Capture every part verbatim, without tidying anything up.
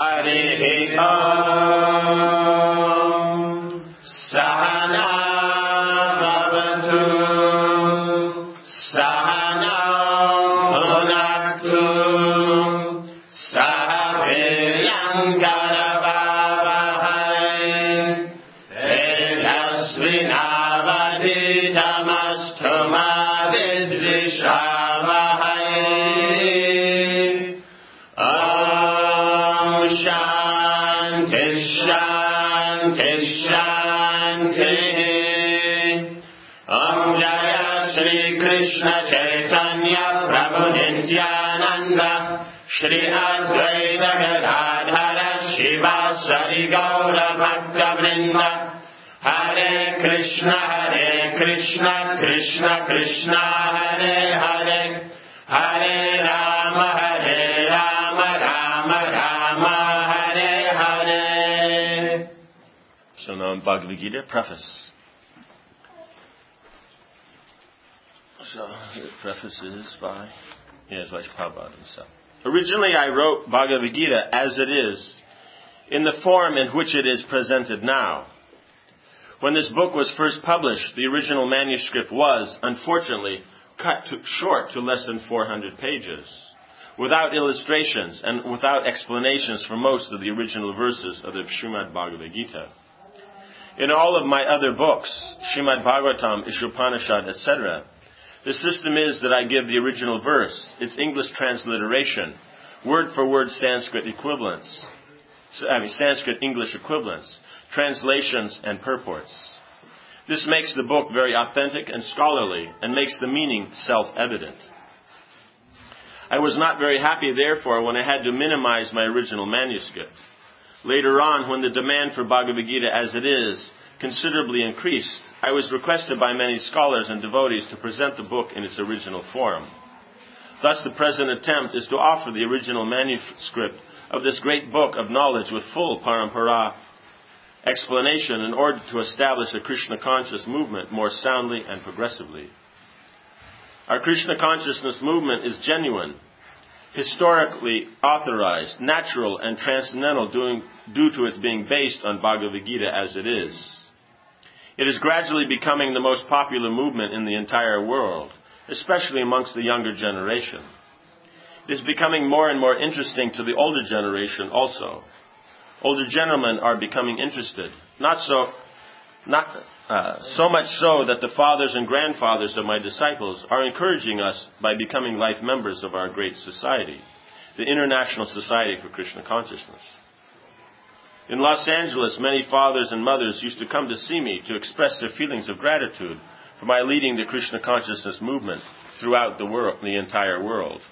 Harihi Om Sahana Bhavatu Sahana Bhunaktu Sahaviyangaravavahai Tejasvinavadidamastu ma vidvishavahai. Shanti, Shanti, Shanti. Om Jaya Shri Krishna Chaitanya Prabhu Nityananda Shri Advaita Gadadhara Shivasari Gaura Bhakta Vrinda. Hare Krishna, Hare Krishna, Krishna Krishna, Hare Hare. Hare Rama, Hare Rama, Rama Rama, Hare Hare. So now in Bhagavad Gita, preface. So the preface is by, yes, by Prabhupada himself. Originally I wrote Bhagavad Gita as it is, in the form in which it is presented now. When this book was first published, the original manuscript was, unfortunately, cut to, short to less than four hundred pages, without illustrations and without explanations for most of the original verses of the Srimad Bhagavad Gita. In all of my other books, Srimad Bhagavatam, Ishopanishad, et cetera, the system is that I give the original verse, its English transliteration, word for word Sanskrit equivalents, I mean Sanskrit English equivalents, translations and purports. This makes the book very authentic and scholarly and makes the meaning self-evident. I was not very happy, therefore, when I had to minimize my original manuscript. Later on, when the demand for Bhagavad Gita as it is considerably increased, I was requested by many scholars and devotees to present the book in its original form. Thus, the present attempt is to offer the original manuscript of this great book of knowledge with full parampara explanation in order to establish a Krishna conscious movement more soundly and progressively. Our Krishna consciousness movement is genuine, historically authorized, natural, and transcendental due, due to its being based on Bhagavad Gita as it is. It is gradually becoming the most popular movement in the entire world, especially amongst the younger generation. It is becoming more and more interesting to the older generation also. Older gentlemen are becoming interested, not so, not uh, so much so that the fathers and grandfathers of my disciples are encouraging us by becoming life members of our great society, the International Society for Krishna Consciousness. In Los Angeles, many fathers and mothers used to come to see me to express their feelings of gratitude for my leading the Krishna Consciousness movement throughout the world, the entire world.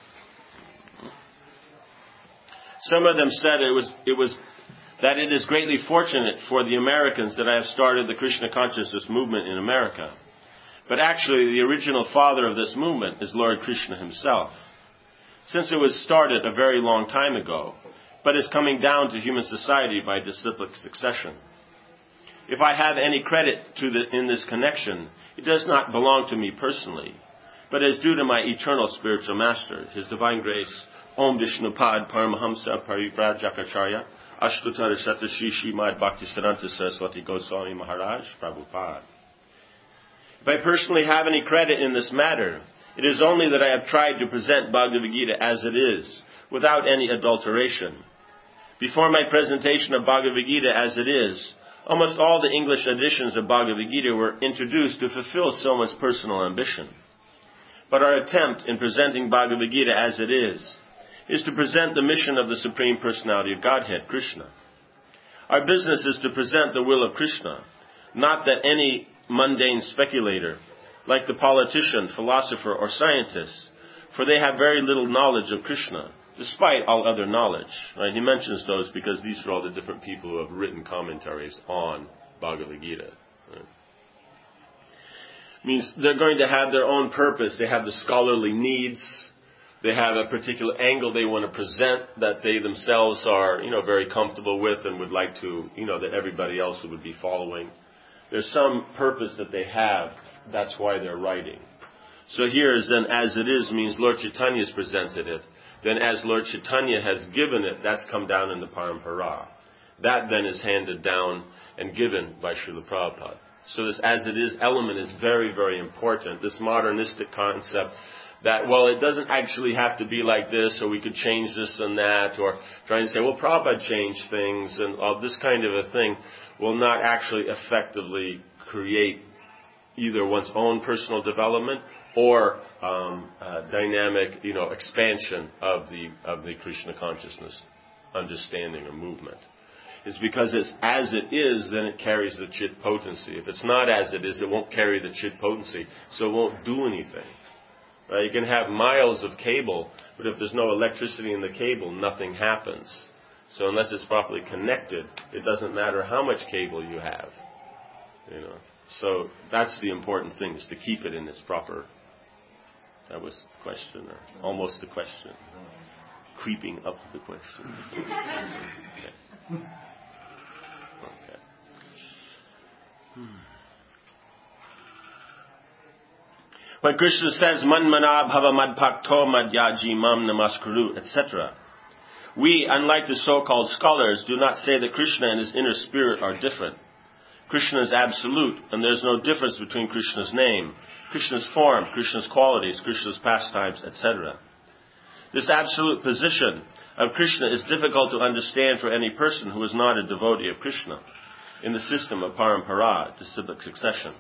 Some of them said it was it was that it is greatly fortunate for the Americans that I have started the Krishna Consciousness movement in America. But actually, the original father of this movement is Lord Krishna himself. Since it was started a very long time ago, but is coming down to human society by disciplic succession. If I have any credit to the, in this connection, it does not belong to me personally, but is due to my eternal spiritual master, His Divine Grace, Om Vishnupad Paramahamsa Parivrajacharya, Ashtutara Satashi Srimad Bhaktisiddhanta Saraswati Goswami Maharaj Prabhupada. If I personally have any credit in this matter, it is only that I have tried to present Bhagavad Gita as it is, without any adulteration. Before my presentation of Bhagavad Gita as it is, almost all the English editions of Bhagavad Gita were introduced to fulfill someone's personal ambition. But our attempt in presenting Bhagavad Gita as it is, is to present the mission of the Supreme Personality of Godhead, Krishna. Our business is to present the will of Krishna, not that any mundane speculator, like the politician, philosopher, or scientist, for they have very little knowledge of Krishna, despite all other knowledge. Right? He mentions those because these are all the different people who have written commentaries on Bhagavad Gita. Right? Means they're going to have their own purpose. They have the scholarly needs. They have a particular angle they want to present that they themselves are, you know, very comfortable with and would like to, you know, that everybody else would be following. There's some purpose that they have. That's why they're writing. So here is then, as it is, means Lord Chaitanya has presented it. then as Lord Chaitanya has given it, that's come down in the Parampara. That then is handed down and given by Srila Prabhupada. So this as it is element is very, very important. This modernistic concept that, well, it doesn't actually have to be like this, or we could change this and that, or trying to say, well, Prabhupada changed things, and all this kind of a thing will not actually effectively create either one's own personal development or um, uh, dynamic, you know, expansion of the of the Krishna consciousness, understanding or movement. It's because it's as it is, then it carries the chit potency. If it's not as it is, it won't carry the chit potency, so it won't do anything. Right? You can have miles of cable, but if there's no electricity in the cable, nothing happens. So unless it's properly connected, it doesn't matter how much cable you have. You know. So that's the important thing, is to keep it in its proper. That was the question, or almost the question. Creeping up the question. Okay. Okay. Hmm. When Krishna says, Manmana bhava madbhakto madhyaji mam namaskuru, et cetera, we, unlike the so-called scholars, do not say that Krishna and his inner spirit are different. Krishna is absolute, and there is no difference between Krishna's name, Krishna's form, Krishna's qualities, Krishna's pastimes, et cetera. This absolute position of Krishna is difficult to understand for any person who is not a devotee of Krishna in the system of parampara, disciplic succession.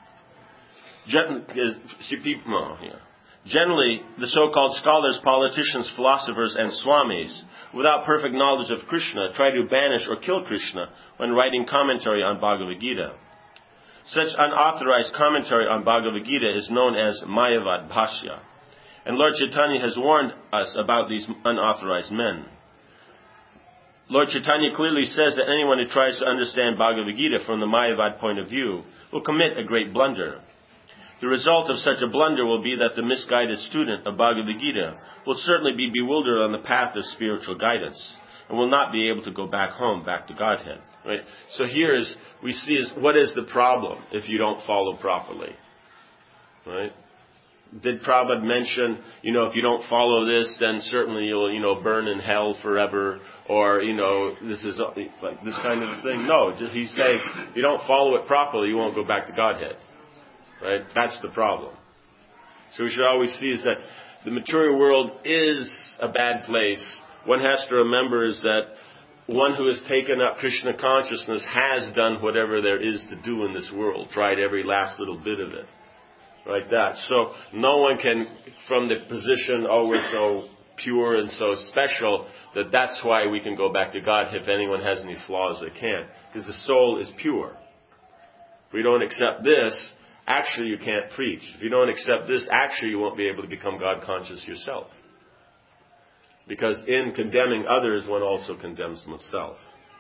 Generally, the so-called scholars, politicians, philosophers, and swamis, without perfect knowledge of Krishna, try to banish or kill Krishna when writing commentary on Bhagavad Gita. Such unauthorized commentary on Bhagavad Gita is known as Mayavad Bhashya, and Lord Chaitanya has warned us about these unauthorized men. Lord Chaitanya clearly says that anyone who tries to understand Bhagavad Gita from the Mayavad point of view will commit a great blunder. The result of such a blunder will be that the misguided student of Bhagavad Gita will certainly be bewildered on the path of spiritual guidance and will not be able to go back home, back to Godhead. Right? So here is, we see is, what is the problem if you don't follow properly? Right? Did Prabhupada mention, you know, if you don't follow this, then certainly you'll, you know, burn in hell forever, or, you know, this is like this kind of thing? No, he's saying, if you don't follow it properly, you won't go back to Godhead. Right? That's the problem. So we should always see is that the material world is a bad place. One has to remember is that one who has taken up Krishna consciousness has done whatever there is to do in this world, tried every last little bit of it. Like that. So no one can, from the position, oh, we're so pure and so special, that that's why we can go back to God. If anyone has any flaws, they can. Because the soul is pure. If we don't accept this, actually you can't preach. If you don't accept this, actually you won't be able to become God conscious yourself. Because in condemning others, one also condemns oneself.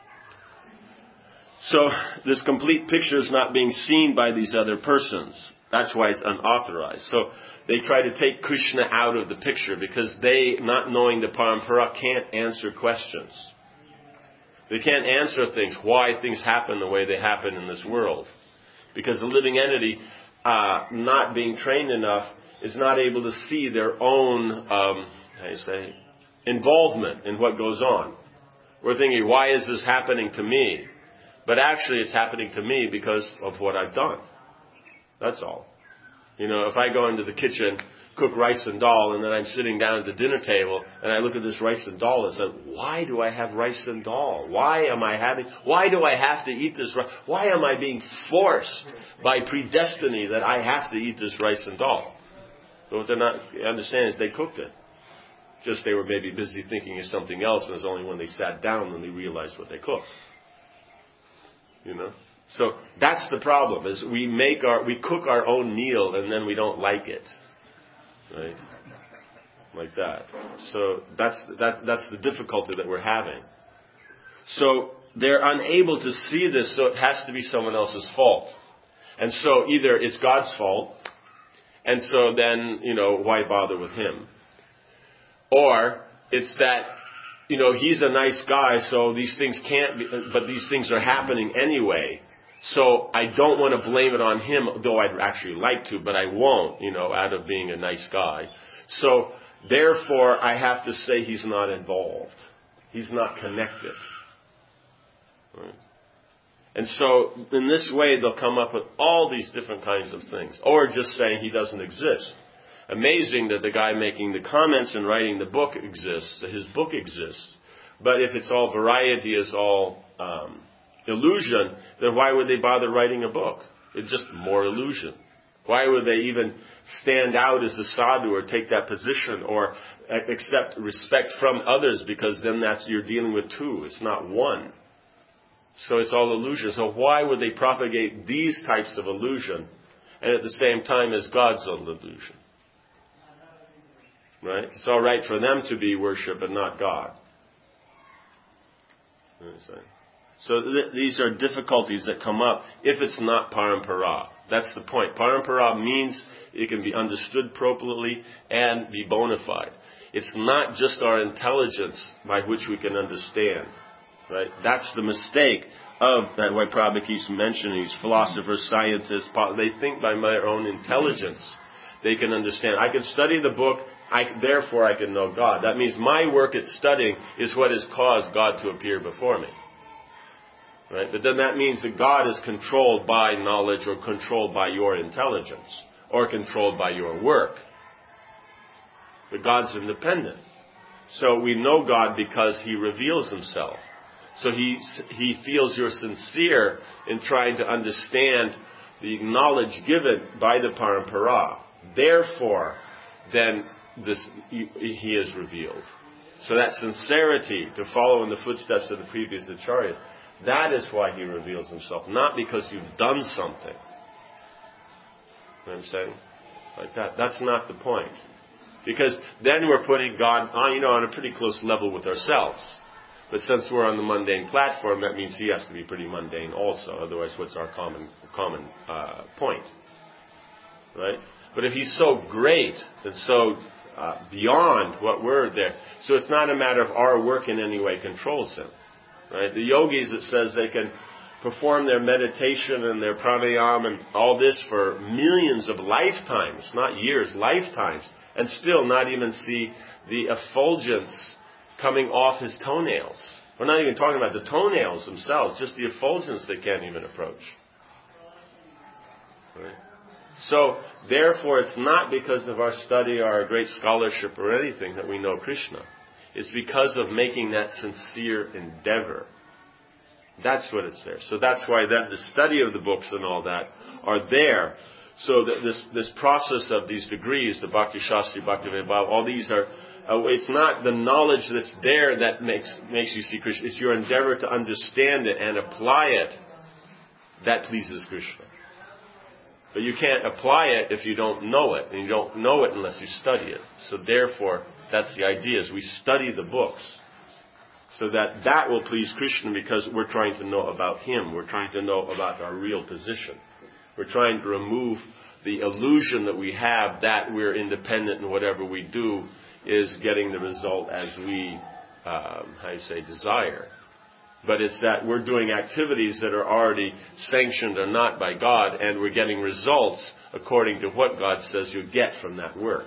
So this complete picture is not being seen by these other persons. That's why it's unauthorized. So they try to take Krishna out of the picture because they, not knowing the parampara, can't answer questions. They can't answer things, why things happen the way they happen in this world. Because the living entity, uh, not being trained enough, is not able to see their own, um, how do you say, involvement in what goes on. We're thinking, why is this happening to me? But actually it's happening to me because of what I've done. That's all. You know, if I go into the kitchen, cook rice and dal, and then I'm sitting down at the dinner table, and I look at this rice and dal and say, why do I have rice and dal? Why am I having, why do I have to eat this rice? Why am I being forced by predestiny that I have to eat this rice and dal? But what they're not understanding is they cooked it. Just they were maybe busy thinking of something else, and it was only when they sat down when they realized what they cooked. You know? So that's the problem, is we make our, we cook our own meal and then we don't like it. Right? Like that. So that's, that's, that's the difficulty that we're having. So they're unable to see this, so it has to be someone else's fault. And so either it's God's fault, and so then, you know, why bother with him? Or it's that, you know, he's a nice guy, so these things can't be, but these things are happening anyway. So I don't want to blame it on him, though I'd actually like to, but I won't, you know, out of being a nice guy. So Therefore, I have to say he's not involved. He's not connected. Right? And so, in this way, they'll come up with all these different kinds of things. Or just saying he doesn't exist. Amazing that the guy making the comments and writing the book exists, that his book exists. But if it's all variety, is all um, illusion, then why would they bother writing a book? It's just more illusion. Why would they even stand out as a sadhu or take that position or accept respect from others? Because then that's, you're dealing with two. It's not one. So it's all illusion. So why would they propagate these types of illusion and at the same time as God's own illusion? Right? It's all right for them to be worshipped, but not God. So th- these are difficulties that come up if it's not parampara. That's the point. Parampara means it can be understood appropriately and be bona fide. It's not just our intelligence by which we can understand. Right? That's the mistake of that. What Prabhupada keeps mentioning, these philosophers, scientists, they think by their own intelligence they can understand. I can study the book, I, therefore I can know God. That means my work at studying is what has caused God to appear before me. Right? But then that means that God is controlled by knowledge or controlled by your intelligence or controlled by your work. But God's independent. So we know God because He reveals Himself. So He, he feels you're sincere in trying to understand the knowledge given by the parampara. Therefore, then this He is revealed. So that sincerity to follow in the footsteps of the previous Acharya, that is why He reveals Himself, not because you've done something. You know what I'm saying? Like that. That's not the point. Because then we're putting God on, you know, on a pretty close level with ourselves. But since we're on the mundane platform, that means He has to be pretty mundane also. Otherwise, what's our common common uh, point? Right? But if He's so great and so uh, beyond what we're there, so it's not a matter of our work in any way controls Him. Right? The yogis, it says they can perform their meditation and their pranayama and all this for millions of lifetimes, not years, lifetimes, and still not even see the effulgence coming off his toenails. We're not even talking about the toenails themselves, just the effulgence they can't even approach. Right? So, therefore, it's not because of our study or our great scholarship or anything that we know Krishna. It's because of making that sincere endeavor. That's what it's there. So that's why that the study of the books and all that are there. So that this this process of these degrees, the Bhakti Shastri, Bhakti Vaibhava, all these are, uh, it's not the knowledge that's there that makes makes you see Krishna. It's your endeavor to understand it and apply it that pleases Krishna. But you can't apply it if you don't know it. And you don't know it unless you study it. So therefore, that's the idea, is we study the books. So that that will please Krishna because we're trying to know about Him. We're trying to know about our real position. We're trying to remove the illusion that we have that we're independent and whatever we do is getting the result as we, um, how you say, desire. But it's that we're doing activities that are already sanctioned or not by God, and we're getting results according to what God says you get from that work.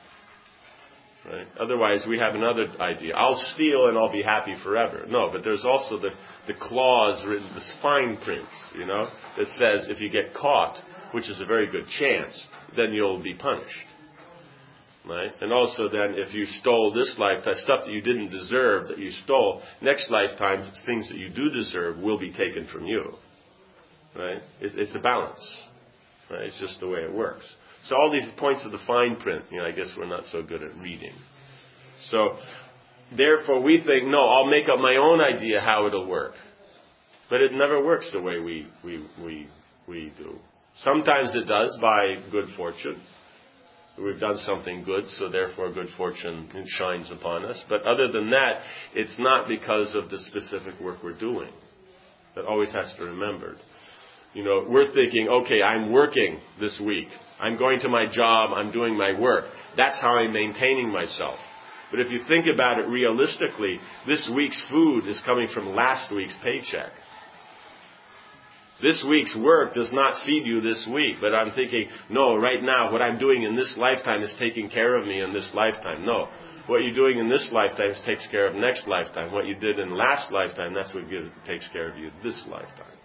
Right? Otherwise, we have another idea. I'll steal and I'll be happy forever. No, but there's also the, the clause written, the fine print, you know, that says if you get caught, which is a very good chance, then you'll be punished. Right? And also then, if you stole this lifetime, stuff that you didn't deserve that you stole, next lifetime, things that you do deserve will be taken from you. Right? It's, it's a balance. Right? It's just the way it works. So all these points of the fine print, you know, I guess we're not so good at reading. So, therefore we think, no, I'll make up my own idea how it'll work. But it never works the way we, we, we, we do. Sometimes it does by good fortune. We've done something good, so therefore good fortune shines upon us. But other than that, it's not because of the specific work we're doing. That always has to be remembered. You know, we're thinking, okay, I'm working this week. I'm going to my job, I'm doing my work. That's how I'm maintaining myself. But if you think about it realistically, this week's food is coming from last week's paycheck. This week's work does not feed you this week, but I'm thinking, no, right now, what I'm doing in this lifetime is taking care of me in this lifetime. No. What you're doing in this lifetime takes care of next lifetime. What you did in last lifetime, that's what gives, takes care of you this lifetime.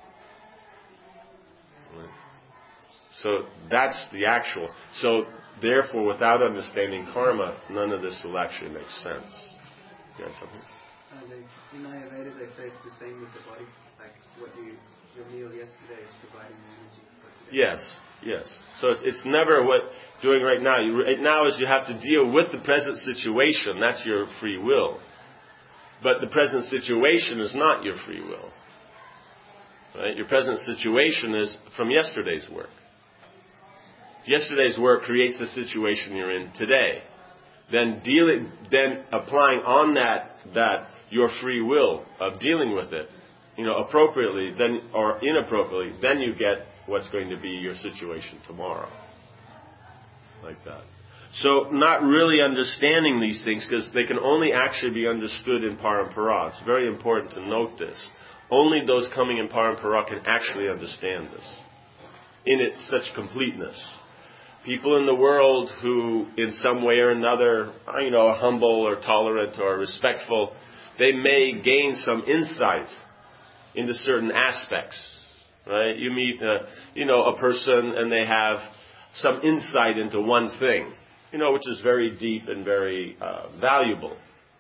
Right? So that's the actual. So therefore, without understanding karma, none of this will actually make sense. You got something? Uh, they, in Ayurveda, they say it's the same with the body. Like what you your meal yesterday is providing the energy for today. Yes, yes. So it's, it's never what doing right now. You, right now is you have to deal with the present situation. That's your free will. But the present situation is not your free will. Right? Your present situation is from yesterday's work. Yesterday's work creates the situation you're in today. Then dealing, then applying on that that your free will of dealing with it, you know, appropriately, then or inappropriately, then you get what's going to be your situation tomorrow, like that. So, not really understanding these things because they can only actually be understood in parampara. It's very important to note this. Only those coming in parampara can actually understand this in its such completeness. People in the world who, in some way or another, are, you know, are humble or tolerant or respectful, they may gain some insight into certain aspects. Right? You meet, a, you know, a person and they have some insight into one thing, you know, which is very deep and very uh, valuable.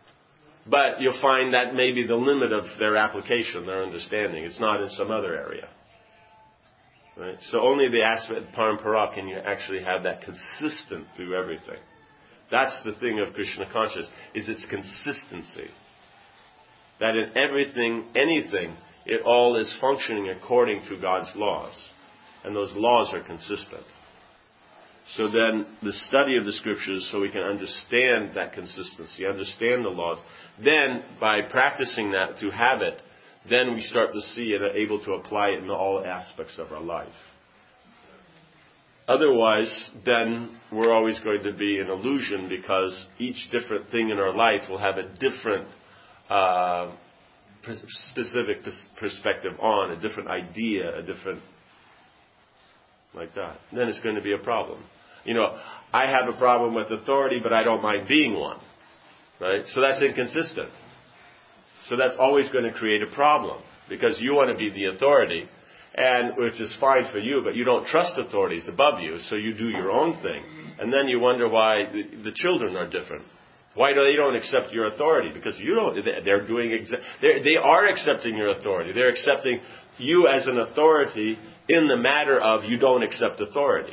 But you'll find that may be the limit of their application, their understanding. It's not in some other area. Right? So only the aspect of parampara can you actually have that consistent through everything. That's the thing of Krishna consciousness, is its consistency. That in everything, anything, it all is functioning according to God's laws. And those laws are consistent. So then the study of the scriptures so we can understand that consistency, understand the laws. Then by practicing that through habit, then we start to see and are able to apply it in all aspects of our life. Otherwise, then we're always going to be an illusion because each different thing in our life will have a different uh, specific perspective on, a different idea, a different, like that. Then it's going to be a problem. You know, I have a problem with authority, but I don't mind being one. Right? So that's inconsistent. So that's always going to create a problem because you want to be the authority, and which is fine for you, but you don't trust authorities above you, so you do your own thing. And then you wonder why the, the children are different. Why do they don't accept your authority? Because you don't. They're doing exa- they're, they are accepting your authority. They're accepting you as an authority in the matter of you don't accept authority.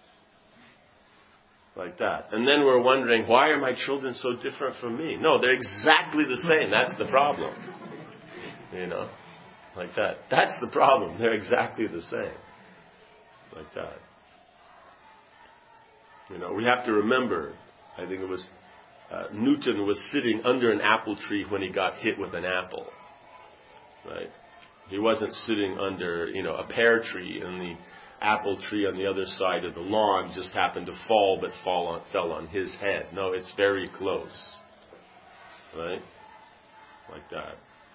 Like that. And then we're wondering, why are my children so different from me? No, they're exactly the same. That's the problem. You know? Like that. That's the problem. They're exactly the same. Like that. You know, we have to remember, I think it was uh, Newton was sitting under an apple tree when he got hit with an apple. Right? He wasn't sitting under, you know, a pear tree, and the apple tree on the other side of the lawn just happened to fall, but fall on, fell on his head. No, it's very close. Right? Like that.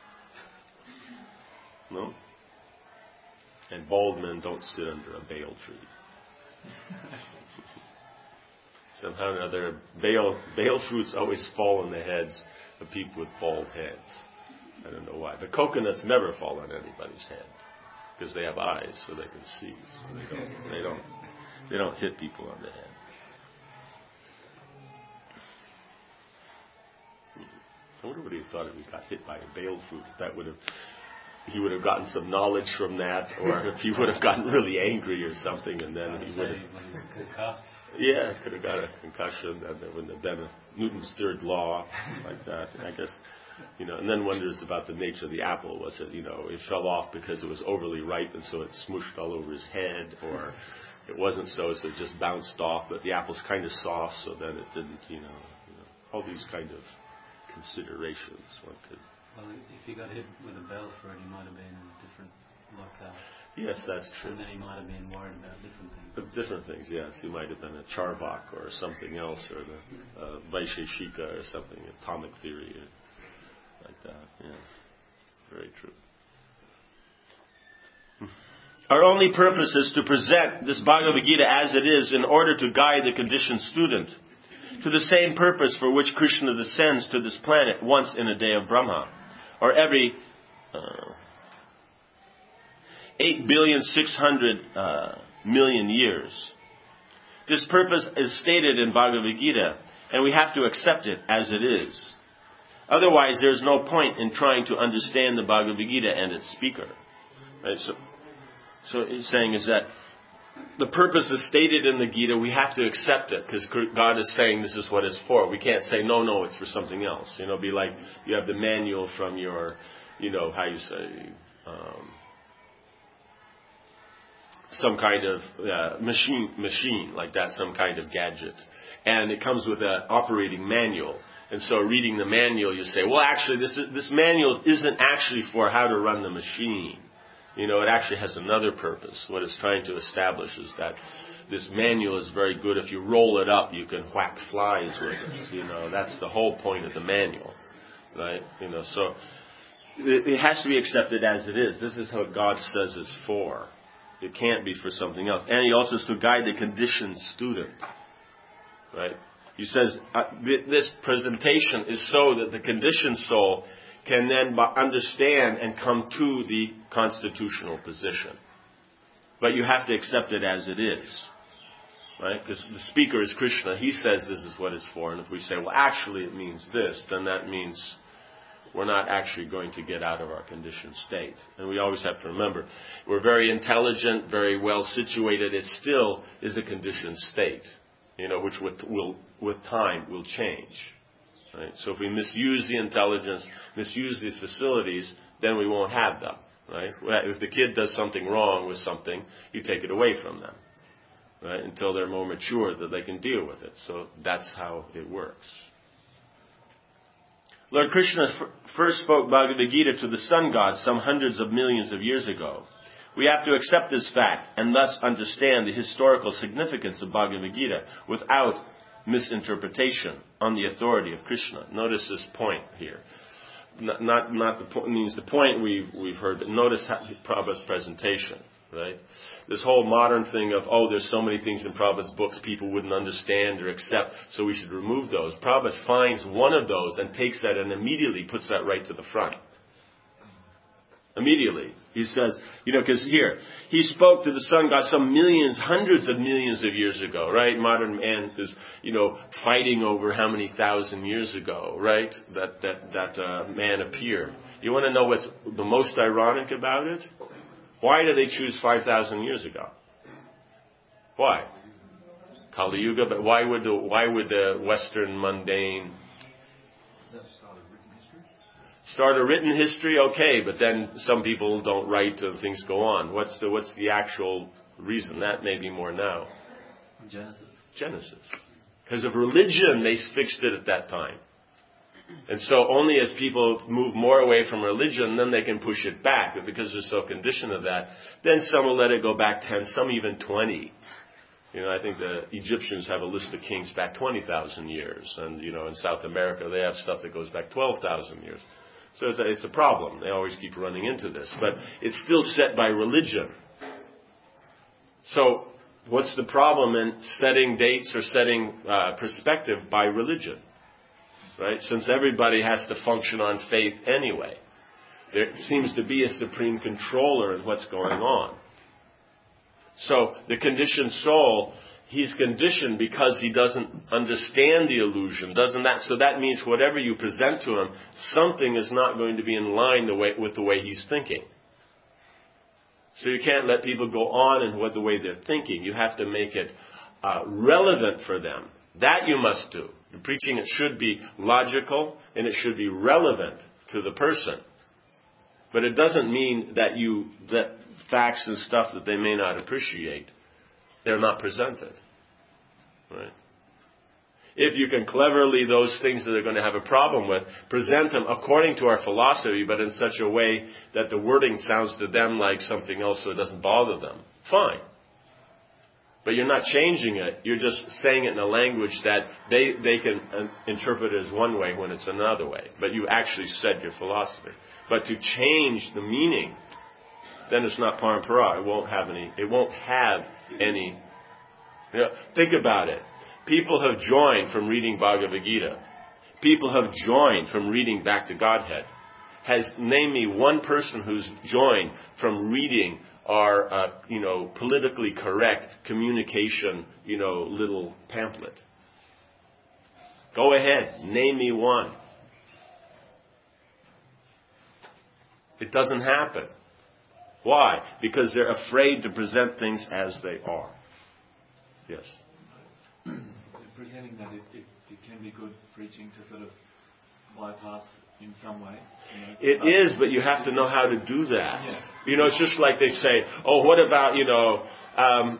No? And bald men don't sit under a bale tree. Somehow or another, bale, bale fruits always on the heads of people with bald heads. I don't know why. But coconuts never fall on anybody's head because they have eyes so they can see. So they don't, they don't, they don't hit people on the head. I wonder what he thought if he got hit by a bale fruit. If that would have, he would have gotten some knowledge from that, or if he would have gotten really angry or something, and then he would have. Yeah, could have got a concussion, and there wouldn't have been a Newton's third law like that. I guess, you know, and then wonders about the nature of the apple. Was it, you know, it fell off because it was overly ripe, and so it smooshed all over his head, or it wasn't so, so it just bounced off. But the apple's kind of soft, so then it didn't, you know, you know all these kind of considerations one could. Well, if he got hit with a bell fruit, he might have been in a different locale. Yes, that's true. And then he might have been worried about different things. But different things, yes. He might have been a Charvak or something else, or the uh, Vaisheshika or something, atomic theory, or like that. Yeah, very true. Our only purpose is to present this Bhagavad Gita as it is in order to guide the conditioned student to the same purpose for which Krishna descends to this planet once in a day of Brahma, or every uh, eight billion six hundred uh, million years. This purpose is stated in Bhagavad Gita, and we have to accept it as it is. Otherwise, there's no point in trying to understand the Bhagavad Gita and its speaker. Right? So, so he's saying is that the purpose is stated in the Gita, we have to accept it, because God is saying this is what it's for. We can't say, no, no, it's for something else. You know, be like, you have the manual from your, you know, how you say, um, some kind of uh, machine, machine like that, some kind of gadget. And it comes with an operating manual. And so reading the manual, you say, well, actually, this is, this manual isn't actually for how to run the machine. You know, it actually has another purpose. What it's trying to establish is that this manual is very good. If you roll it up, you can whack flies with it. You know, that's the whole point of the manual, right? You know, so it, it has to be accepted as it is. This is what God says it's for. It can't be for something else. And He also is to guide the conditioned student, right? He says uh, this presentation is so that the conditioned soul can then understand and come to the constitutional position. But you have to accept it as it is. Right? Because the speaker is Krishna. He says this is what it's for. And if we say, well, actually it means this, then that means we're not actually going to get out of our conditioned state. And we always have to remember, we're very intelligent, very well situated. It still is a conditioned state, you know, which with, will, with time will change. Right? So if we misuse the intelligence, misuse the facilities, then we won't have them. Right? If the kid does something wrong with something, you take it away from them, right? Until they're more mature that they can deal with it. So that's how it works. Lord Krishna f- first spoke Bhagavad Gita to the sun god some hundreds of millions of years ago. We have to accept this fact and thus understand the historical significance of Bhagavad Gita without misinterpretation on the authority of Krishna. Notice this point here. Not, not, not the point, means the point we've, we've heard, but notice how, Prabhupada's presentation, right? This whole modern thing of, oh, there's so many things in Prabhupada's books people wouldn't understand or accept, so we should remove those. Prabhupada finds one of those and takes that and immediately puts that right to the front. Immediately. He says, you know, because here, he spoke to the sun god some millions, hundreds of millions of years ago, right? Modern man is, you know, fighting over how many thousand years ago, right? That, that, that uh, man appeared. You want to know what's the most ironic about it? Why did they choose five thousand years ago? Why? Kali Yuga, but why would the, why would the Western mundane start a written history? Okay, but then some people don't write and things go on. What's the what's the actual reason? That may be more now. Genesis. Genesis. Because of religion, they fixed it at that time. And so only as people move more away from religion, then they can push it back. But because they're so conditioned of that, then some will let it go back ten, some even twenty. You know, I think the Egyptians have a list of kings back twenty thousand years. And, you know, in South America, they have stuff that goes back twelve thousand years. So it's a, it's a problem. They always keep running into this. But it's still set by religion. So what's the problem in setting dates or setting uh, perspective by religion? Right? Since everybody has to function on faith anyway. There seems to be a supreme controller in what's going on. So the conditioned soul, he's conditioned because he doesn't understand the illusion, doesn't that? So that means whatever you present to him, something is not going to be in line the way, with the way he's thinking. So you can't let people go on in what the way they're thinking. You have to make it uh, relevant for them. That you must do. The preaching, it should be logical and it should be relevant to the person. But it doesn't mean that you that facts and stuff that they may not appreciate, they're not presented. Right? If you can cleverly, those things that they're going to have a problem with, present them according to our philosophy, but in such a way that the wording sounds to them like something else so it doesn't bother them, fine. But you're not changing it. You're just saying it in a language that they, they can uh, interpret it as one way when it's another way. But you actually said your philosophy. But to change the meaning then it's not parampara. It won't have any. It won't have any. You know, think about it. People have joined from reading Bhagavad Gita. People have joined from reading Back to Godhead. Has name me one person who's joined from reading our, uh, you know, politically correct communication, you know, little pamphlet. Go ahead, name me one. It doesn't happen. Why? Because they're afraid to present things as they are. Yes. Presenting that it, it, it can be good preaching to sort of bypass in some way. You know, it is, but you have to know how to do that. Yeah. You know, it's just like they say, oh, what about, you know, um,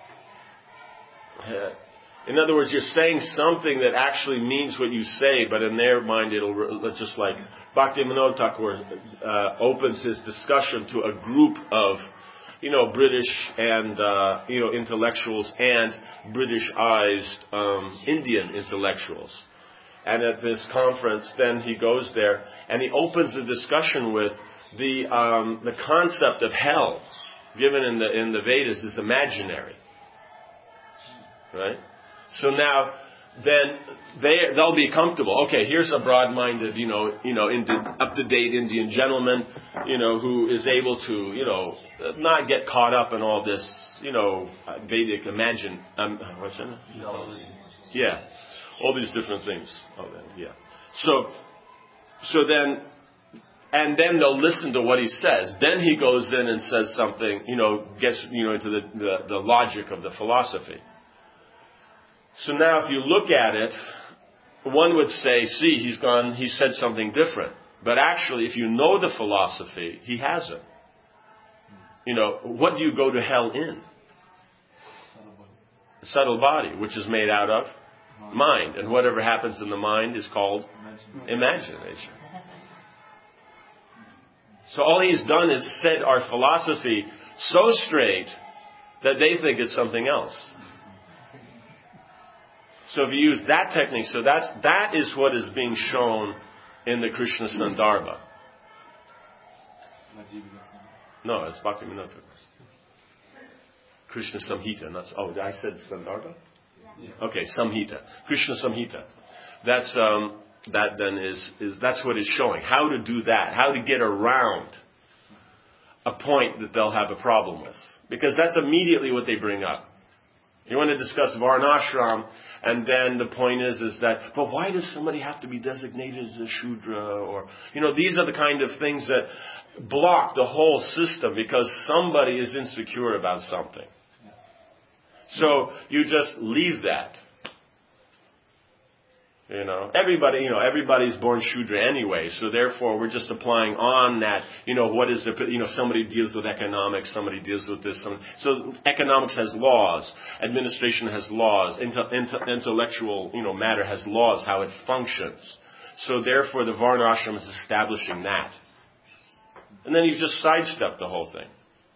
uh, in other words, you're saying something that actually means what you say, but in their mind it'll, just like Bhaktivinoda Thakur uh, opens his discussion to a group of, you know, British and, uh, you know, intellectuals and British-ized um, Indian intellectuals. And at this conference, then he goes there and he opens the discussion with the um, the concept of hell, given in the in the Vedas, is imaginary, right? So now, then they they'll be comfortable. Okay, here's a broad-minded, you know, you know, up-to-date Indian gentleman, you know, who is able to, you know, not get caught up in all this, you know, Vedic imagine. Um, what's that? Yeah. All these different things. Oh, then, yeah. So, so then, and then they'll listen to what he says. Then he goes in and says something, you know, gets, you know, into the, the, the logic of the philosophy. So now if you look at it, one would say, see, he's gone, he said something different. But actually, if you know the philosophy, he hasn't. You know, what do you go to hell in? The subtle body, which is made out of mind. And whatever happens in the mind is called imagination. So all he's done is said our philosophy so straight that they think it's something else. So if you use that technique, so that's, that is what is being shown in the Krishna Sandarbha. No, it's Bhaktivinoda. Krishna Samhita. Not, oh, I said Sandarbha? Okay, Samhita. Krishna Samhita. That's, um, that then is, is, that's what it's showing. How to do that. How to get around a point that they'll have a problem with. Because that's immediately what they bring up. You want to discuss Varnashram, and then the point is, is that, but why does somebody have to be designated as a Shudra? Or, you know, these are the kind of things that block the whole system because somebody is insecure about something. So you just leave that. You know, everybody, you know, everybody's born Shudra anyway, so therefore we're just applying on that, you know, what is the, you know, somebody deals with economics, somebody deals with this, some, so economics has laws, administration has laws, inte, inte, intellectual, you know, matter has laws, how it functions. So therefore the Varna ashram is establishing that. And then you just sidestep the whole thing.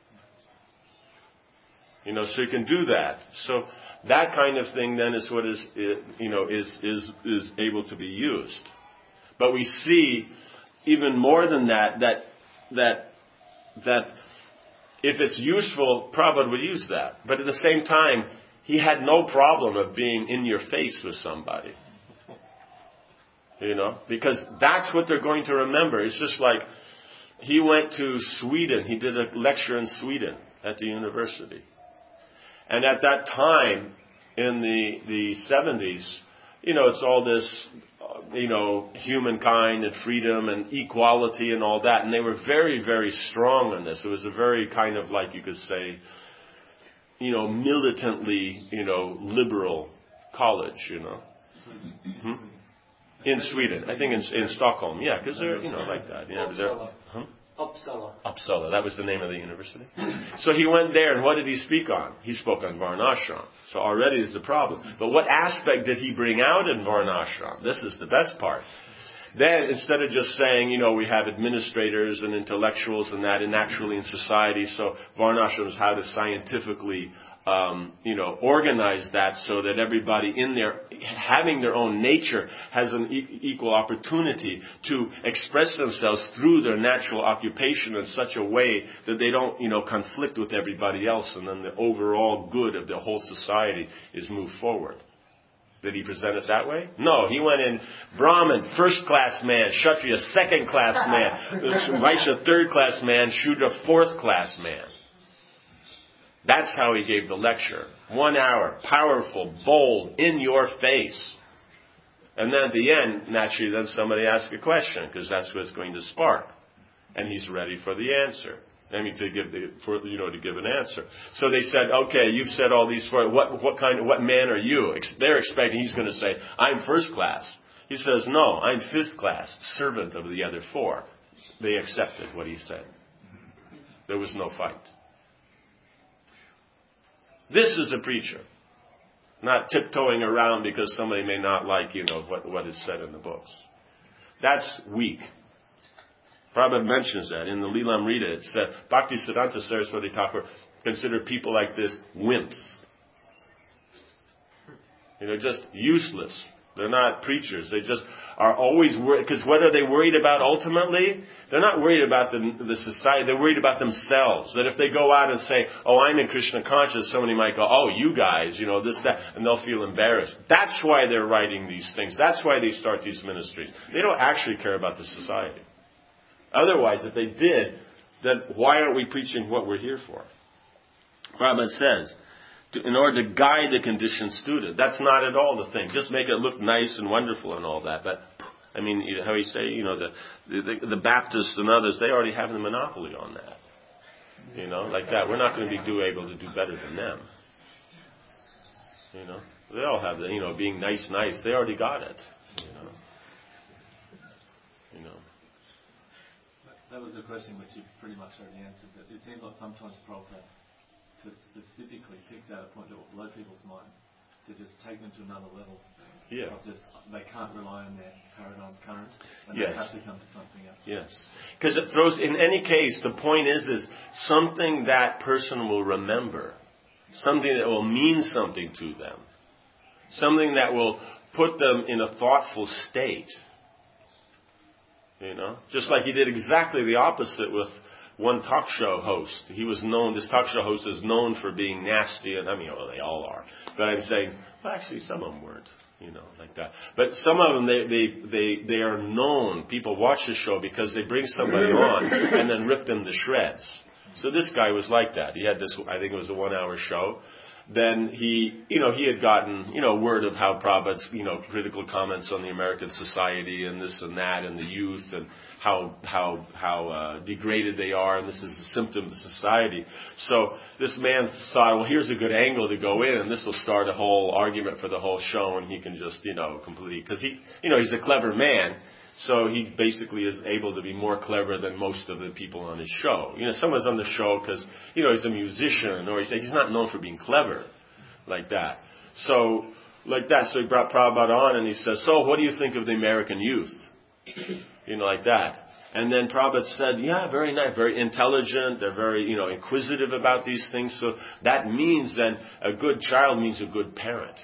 You know, so you can do that. So that kind of thing then is what is, you know, is, is, is able to be used. But we see even more than that, that, that, that if it's useful, Prabhupada would use that. But at the same time, he had no problem of being in your face with somebody. You know, because that's what they're going to remember. It's just like he went to Sweden. He did a lecture in Sweden at the university. And at that time, in the, the seventies, you know, it's all this, uh, you know, humankind and freedom and equality and all that. And they were very, very strong on this. It was a very kind of like you could say, you know, militantly, you know, liberal college, you know. Hmm? In Sweden. I think in, in Stockholm. Yeah, because they're, you know, like that. You know, they're, huh? Uppsala. Uppsala, that was the name of the university. So he went there, and what did he speak on? He spoke on Varnashram. So already there's a problem. But what aspect did he bring out in Varnashram? This is the best part. then instead of just saying, you know, we have administrators and intellectuals and that, and naturally in society, so Varnashram is how to scientifically, um, you know, organize that so that everybody in there, having their own nature, has an e- equal opportunity to express themselves through their natural occupation in such a way that they don't, you know, conflict with everybody else, and then the overall good of the whole society is moved forward. Did he present it that way? No, he went in Brahmin, first-class man, Kshatriya, second-class man, Vaishya, third-class man, Shudra, fourth-class man. That's how he gave the lecture. One hour, powerful, bold, in your face. And then at the end, naturally, then somebody asks a question, because that's what it's going to spark. And he's ready for the answer. I mean, to give the, for, you know, to give an answer. So they said, okay, you've said all these for, what, what kind of, what man are you? They're expecting he's going to say, I'm first class. He says, no, I'm fifth class, servant of the other four. They accepted what he said. There was no fight. This is a preacher. Not tiptoeing around because somebody may not like, you know, what, what is said in the books. That's weak. Prabhupada mentions that in the Lilamrita. It said, Bhaktisiddhanta Saraswati Thakur considered people like this wimps. You know, just useless. They're not preachers. They just are always worried. Because what are they worried about ultimately? They're not worried about the, the society. They're worried about themselves. That if they go out and say, oh, I'm in Krishna conscious, somebody might go, oh, you guys, you know, this, that, and they'll feel embarrassed. That's why they're writing these things. That's why they start these ministries. They don't actually care about the society. Otherwise, if they did, then why aren't we preaching what we're here for? Prabhupada says, to, in order to guide the conditioned student. That's not at all the thing. Just make it look nice and wonderful and all that. But, I mean, how you say, you know, the, the, the Baptists and others, they already have the monopoly on that. You know, like that. We're not going to be do, able to do better than them. You know, they all have the, you know, being nice, nice. They already got it. You know. You know. That was a question which you pretty much already answered. That it seems like sometimes Prabhupada specifically picks out a point that will blow people's mind to just take them to another level. Yeah. Of just they can't rely on their paradigm current, and yes. they have to come to something else. Yes, because it throws. In any case, the point is, is something that person will remember, something that will mean something to them, something that will put them in a thoughtful state. You know, just like he did exactly the opposite with one talk show host. He was known, this talk show host is known for being nasty, and I mean, well, they all are. But I'm saying, well, actually, some of them weren't, you know, like that. But some of them, they, they, they, they are known. People watch the show because they bring somebody on and then rip them to shreds. So this guy was like that. He had this, I think it was a one-hour show. Then he, you know, he had gotten, you know, word of how Prabhupada's, you know, critical comments on the American society and this and that and the youth and how how how uh, degraded they are, and this is a symptom of the society. So this man thought, well, here's a good angle to go in, and this will start a whole argument for the whole show, and he can just, you know, completely, because he, you know, he's a clever man. So he basically is able to be more clever than most of the people on his show. You know, someone's on the show because, you know, he's a musician, or he's, he's not known for being clever like that. So, like that. So he brought Prabhupada on and he says, so what do you think of the American youth? You know, like that. And then Prabhupada said, yeah, very nice, very intelligent. They're very, you know, inquisitive about these things. So that means then a good child means a good parent.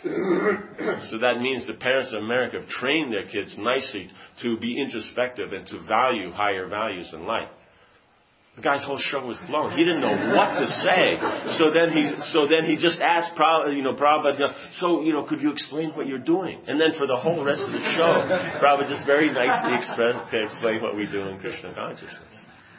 So that means the parents of America have trained their kids nicely to be introspective and to value higher values in life. The guy's whole show was blown. He didn't know what to say. So then he, so then he just asked, Prabhupada, you know, Prabhupada, so, you know, could you explain what you're doing? And then for the whole rest of the show, Prabhupada just very nicely explained, to explain what we do in Krishna consciousness.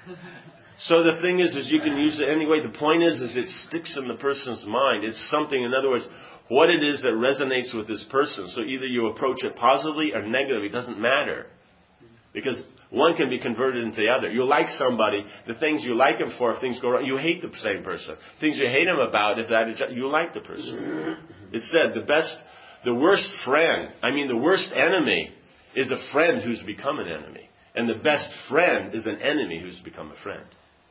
So the thing is, is you can use it anyway. The point is, is it sticks in the person's mind. It's something, in other words, what it is that resonates with this person. So either you approach it positively or negatively. It doesn't matter. Because one can be converted into the other. You like somebody, the things you like him for, if things go wrong, you hate the same person. Things you hate him about, if that is, you like the person. It said the best, the worst friend, I mean the worst enemy is a friend who's become an enemy. And the best friend is an enemy who's become a friend.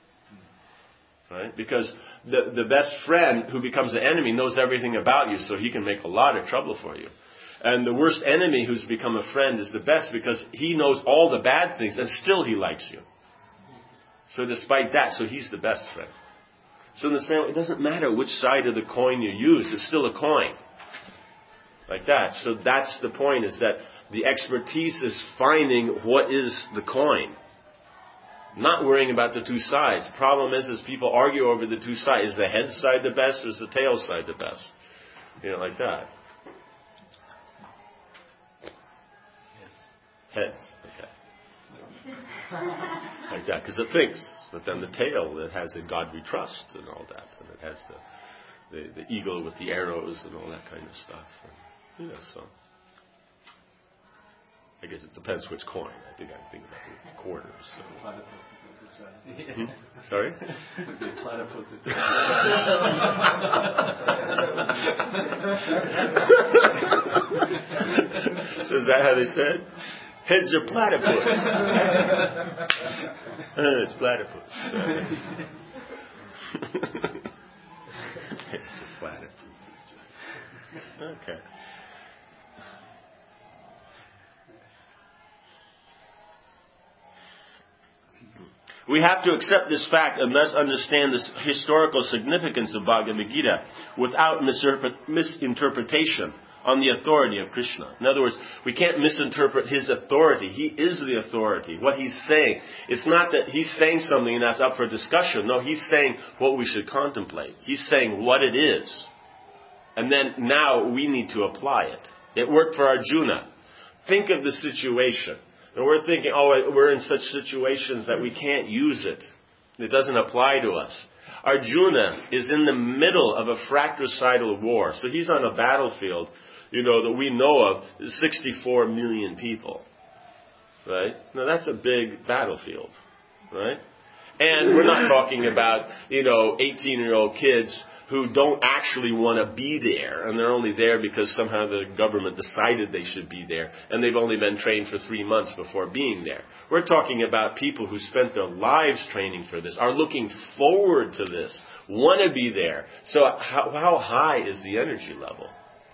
Right? Because the, the best friend who becomes an enemy knows everything about you, so he can make a lot of trouble for you. And the worst enemy who's become a friend is the best because he knows all the bad things and still he likes you. So despite that, so he's the best friend. So in the same way, it doesn't matter which side of the coin you use, it's still a coin. Like that. So that's the point, is that the expertise is finding what is the coin. Not worrying about the two sides. The problem is, is people argue over the two sides. Is the head side the best or is the tail side the best? You know, like that. Heads. Okay. Like that, because it thinks. But then the tail, it has in God we trust and all that. And it has the, the, the eagle with the arrows and all that kind of stuff. And, you know, so. I guess it depends which coin. I think I'm thinking about the quarters. So. Hmm? Sorry? So is that how they said? Heads are platypus. It's platypus. Heads are platypus. Okay. We have to accept this fact and thus understand the historical significance of Bhagavad Gita without misinterpretation on the authority of Krishna. In other words, we can't misinterpret his authority. He is the authority. What he's saying. It's not that he's saying something and that's up for discussion. No, he's saying what we should contemplate. He's saying what it is. And then now we need to apply it. It worked for Arjuna. Think of the situation. And we're thinking, oh, we're in such situations that we can't use it. It doesn't apply to us. Arjuna is in the middle of a fratricidal war. So he's on a battlefield, you know, that we know of, sixty-four million people. Right? Now that's a big battlefield. Right? And we're not talking about, you know, eighteen-year-old kids who don't actually want to be there, and they're only there because somehow the government decided they should be there, and they've only been trained for three months before being there. We're talking about people who spent their lives training for this, are looking forward to this, want to be there. So how, how high is the energy level?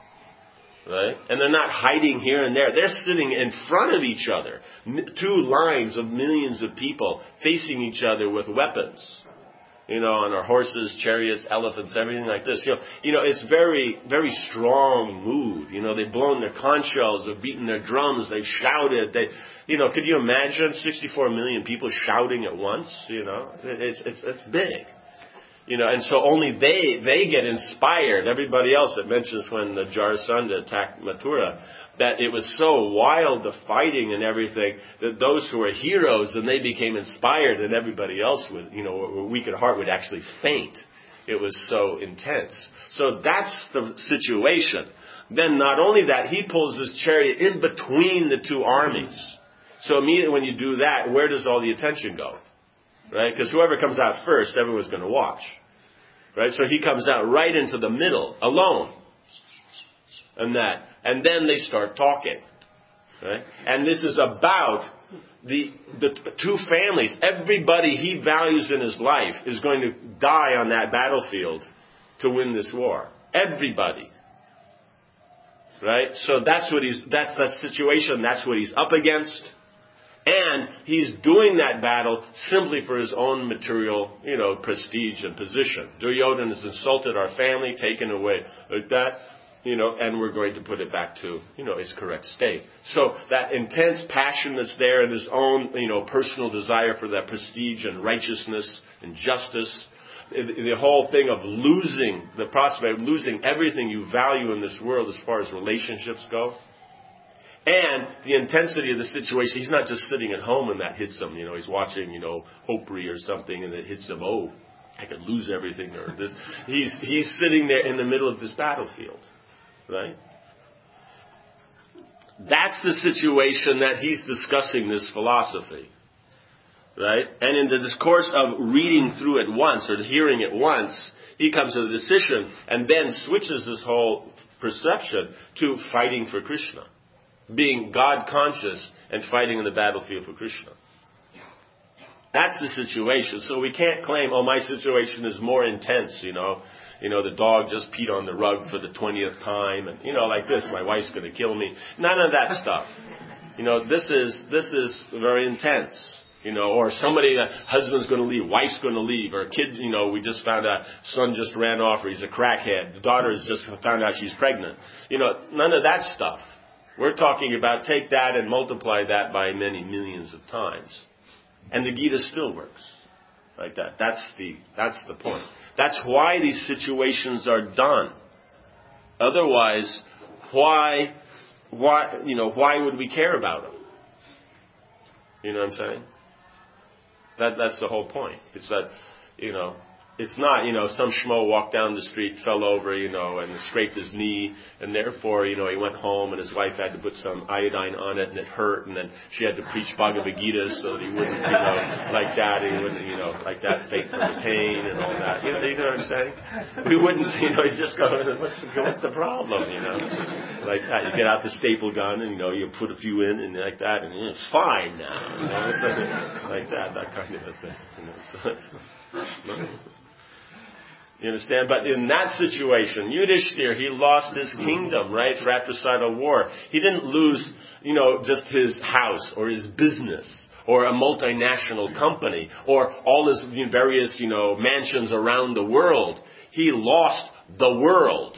Right? And they're not hiding here and there. They're sitting in front of each other. Two lines of millions of people facing each other with weapons. You know, on our horses, chariots, elephants, everything like this. You know, you know, it's very, very strong mood. You know, they've blown their conch shells, they've beaten their drums, they've shouted. They, you know, could you imagine sixty-four million people shouting at once? You know, it's it's it's big. You know, and so only they they get inspired. Everybody else, it mentions when the Jarasandha attacked Mathura, that it was so wild, the fighting and everything, that those who were heroes, and they became inspired, and everybody else would, you know, weak at heart would actually faint. It was so intense. So that's the situation. Then not only that, he pulls his chariot in between the two armies. So immediately when you do that, where does all the attention go? Right? Because whoever comes out first, everyone's going to watch. Right? So he comes out right into the middle, alone. And that. And then they start talking. Right? And this is about the the two families. Everybody he values in his life is going to die on that battlefield to win this war. Everybody. Right? So that's what he's that's the situation, that's what he's up against. And he's doing that battle simply for his own material, you know, prestige and position. Duryodhana has insulted our family, taken away like that, you know, and we're going to put it back to, you know, its correct state. So that intense passion that's there in his own, you know, personal desire for that prestige and righteousness and justice, the whole thing of losing, the prospect of losing everything you value in this world as far as relationships go. And the intensity of the situation, he's not just sitting at home and that hits him. You know, he's watching, you know, Opry or something and it hits him, oh, I could lose everything or this. He's he's sitting there in the middle of this battlefield, right? That's the situation that he's discussing this philosophy, right? And in the discourse of reading through it once or hearing it once, he comes to the decision and then switches his whole perception to fighting for Krishna. Being God-conscious and fighting in the battlefield for Krishna. That's the situation. So we can't claim, oh, my situation is more intense, you know. you know, the dog just peed on the rug for the twentieth time, and, you know, like this, my wife's going to kill me. None of that stuff. You know, this is, this is very intense. You know, or somebody, uh, husband's going to leave, wife's going to leave, or a kid, you know, we just found out, son just ran off, or he's a crackhead. The daughter has just found out she's pregnant. You know, none of that stuff. We're talking about take that and multiply that by many millions of times. And the Gita still works like that. That's the, that's the point. That's why these situations are done. Otherwise, why, why, you know, why would we care about them? You know what I'm saying? That that's the whole point. It's that, you know, it's not, you know, some schmo walked down the street, fell over, you know, and scraped his knee, and therefore, you know, he went home and his wife had to put some iodine on it and it hurt, and then she had to preach Bhagavad Gita so that he wouldn't, you know, like that, he wouldn't, you know, like that, fake from the pain and all that. You know, you know what I'm saying? We wouldn't, you know, he's just going, what's the, what's the problem, you know? Like that. You get out the staple gun and, you know, you put a few in and like that, and it's fine now. You know, it's like, like that, that kind of a thing. You know, so it's, no. You understand? But in that situation, Yudhishthir, he lost his kingdom, right? Fratricidal war. He didn't lose, you know, just his house or his business or a multinational company or all his various, you know, mansions around the world. He lost the world.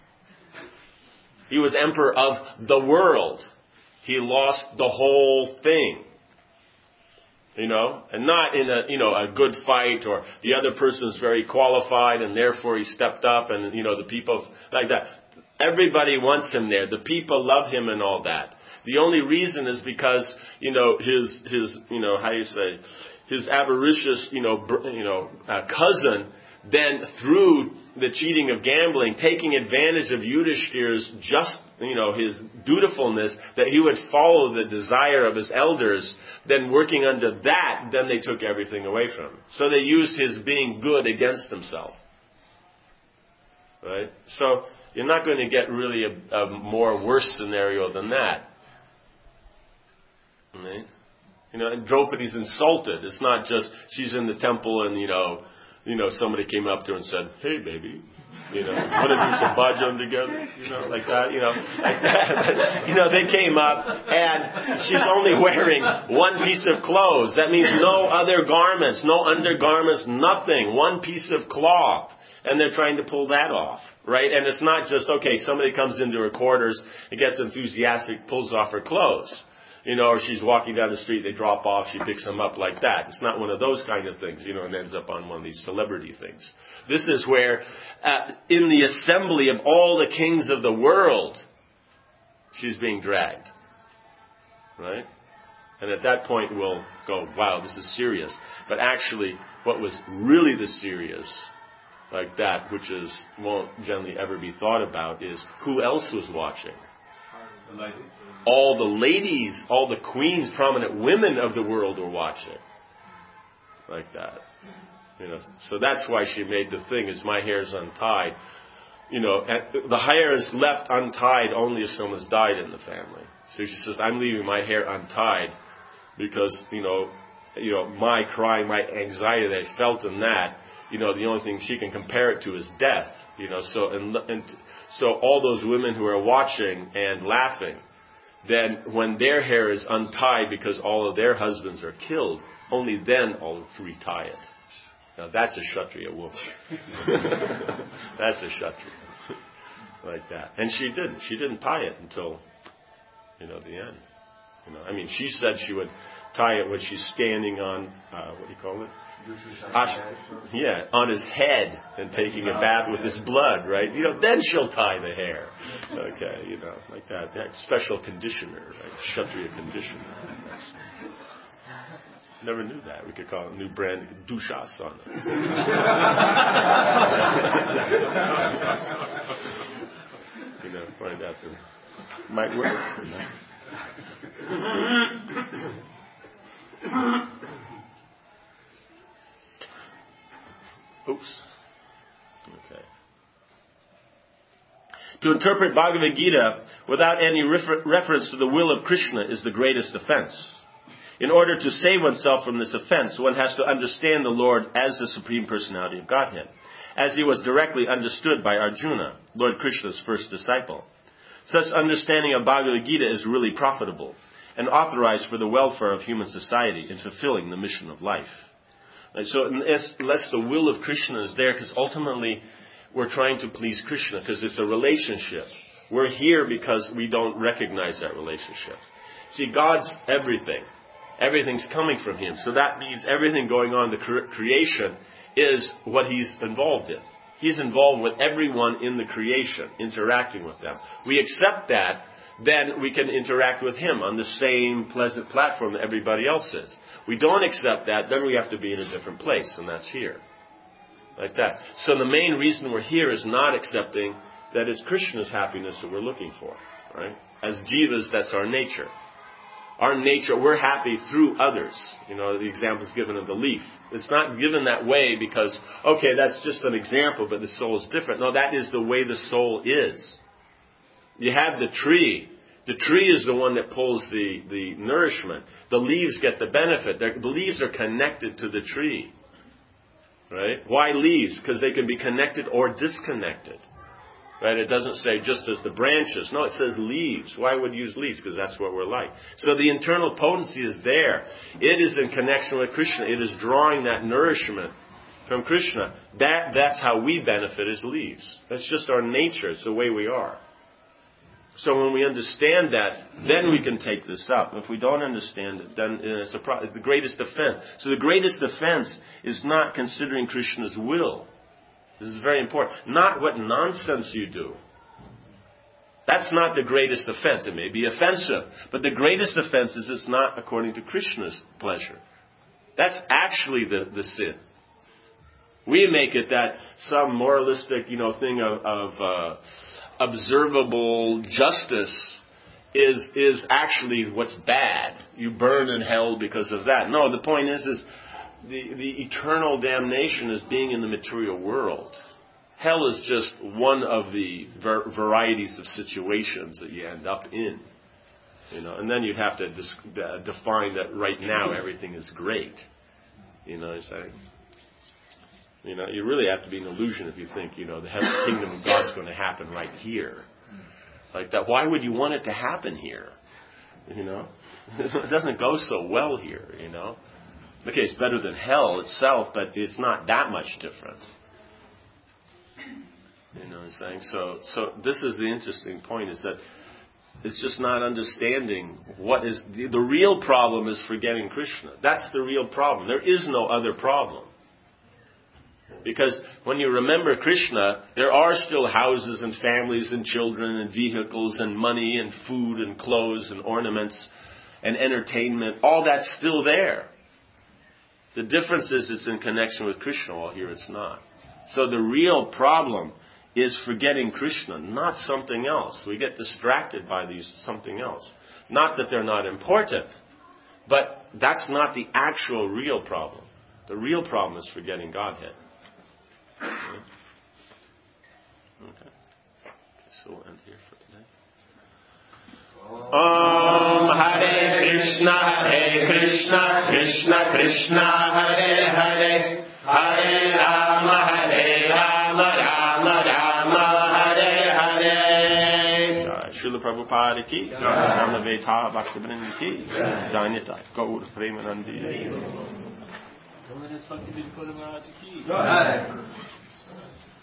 He was emperor of the world. He lost the whole thing. You know, and not in a, you know, a good fight or the other person's very qualified and therefore he stepped up and, you know, the people like that. Everybody wants him there. The people love him and all that. The only reason is because, you know, his, his, you know, how do you say, his avaricious, you know, br- you know, uh, cousin then through the cheating of gambling, taking advantage of Yudhishthir's just, you know, his dutifulness, that he would follow the desire of his elders, then working under that, then they took everything away from him. So they used his being good against himself. Right? So you're not going to get really a, a more worse scenario than that. Right? You know, and Draupadi's insulted. It's not just she's in the temple and, you know, You know, somebody came up to her and said, "Hey, baby, you know, want to do some bhajan together?" You know, like that, you know, like that. You know, they came up and she's only wearing one piece of clothes. That means no other garments, no undergarments, nothing. One piece of cloth. And they're trying to pull that off, right? And it's not just, okay, somebody comes into her quarters and gets enthusiastic, pulls off her clothes. You know, or she's walking down the street, they drop off, she picks them up like that. It's not one of those kind of things, you know, and ends up on one of these celebrity things. This is where, uh, in the assembly of all the kings of the world, she's being dragged. Right? And at that point we'll go, wow, this is serious. But actually, what was really the serious, like that, which is won't generally ever be thought about, is who else was watching? The ladies. All the ladies, all the queens, prominent women of the world were watching. Like that. You know, so that's why she made the thing, is my hair's untied. You know, the hair is left untied only if someone's died in the family. So she says, I'm leaving my hair untied because, you know, you know, my crying, my anxiety that I felt in that, you know, the only thing she can compare it to is death. You know, so and, and so all those women who are watching and laughing, then when their hair is untied because all of their husbands are killed, only then I'll retie it. Now that's a Kshatriya woman. That's a Kshatriya. Like that. And she didn't. She didn't tie it until, you know, the end. You know, I mean, she said she would tie it when she's standing on, uh, what do you call it? Ash- yeah, on his head and taking a bath with his blood, right? You know, then she'll tie the hair. Okay, you know, like that. That special conditioner, right? Kshatriya conditioner. Never knew that. We could call it a new brand, Dushasana. You know, find out that might work. You know? Oops. Okay. To interpret Bhagavad Gita without any refer- reference to the will of Krishna is the greatest offense. In order to save oneself from this offense, one has to understand the Lord as the Supreme Personality of Godhead. as he was directly understood by Arjuna, Lord Krishna's first disciple. Such understanding of Bhagavad Gita is really profitable and authorized for the welfare of human society in fulfilling the mission of life. And so unless the will of Krishna is there, because ultimately we're trying to please Krishna, because it's a relationship. We're here because we don't recognize that relationship. See, God's everything. Everything's coming from Him. So that means everything going on in the creation is what He's involved in. He's involved with everyone in the creation, interacting with them. We accept that, then we can interact with Him on the same pleasant platform that everybody else is. We don't accept that, then we have to be in a different place, and that's here. Like that. So the main reason we're here is not accepting that it's Krishna's happiness that we're looking for. Right? As jivas, that's our nature. Our nature, we're happy through others. You know, the example is given of the leaf. It's not given that way because, okay, that's just an example, but the soul is different. No, that is the way the soul is. You have the tree. The tree is the one that pulls the, the nourishment. The leaves get the benefit. They're, the leaves are connected to the tree. Right? Why leaves? Because they can be connected or disconnected. Right? It doesn't say just as the branches. No, it says leaves. Why would you use leaves? Because that's what we're like. So the internal potency is there. It is in connection with Krishna. It is drawing that nourishment from Krishna. That, that's how we benefit as leaves. That's just our nature. It's the way we are. So when we understand that, then we can take this up. If we don't understand it, then it's, a pro- it's the greatest offense. So the greatest offense is not considering Krishna's will. This is very important. Not what nonsense you do. That's not the greatest offense. It may be offensive. But the greatest offense is it's not according to Krishna's pleasure. That's actually the, the sin. We make it that some moralistic, you know, thing of, of uh, observable justice is is actually what's bad. You burn in hell because of that. No, the point is, is the, the eternal damnation is being in the material world. Hell is just one of the ver- varieties of situations that you end up in. You know, and then you'd have to dis- uh, define that right now everything is great. You know what I'm saying? You know, you really have to be an illusion if you think, you know, the heavenly kingdom of God's going to happen right here. Like that. Why would you want it to happen here? You know? It doesn't go so well here, you know? Okay, it's better than hell itself, but it's not that much different. You know what I'm saying? So, so this is the interesting point, is that it's just not understanding what is... The, the real problem is forgetting Krishna. That's the real problem. There is no other problem. Because when you remember Krishna, there are still houses and families and children and vehicles and money and food and clothes and ornaments and entertainment. All that's still there. The difference is it's in connection with Krishna, while here it's not. So the real problem is forgetting Krishna, not something else. We get distracted by these something else. Not that they're not important, but that's not the actual real problem. The real problem is forgetting Godhead. Okay. Okay. So we'll end here for today. Om Hare Krishna, Hare Krishna, Krishna Krishna, Hare Hare, Hare Rama, Hare Rama, Rama Rama, Hare Hare. Jai Srila Prabhupada ki, Jai Samaveta Bhaktivinoda ki, Jai Nitai Gaur Premanandi. So let us Bhakti Vinod Maharaj ki. Right.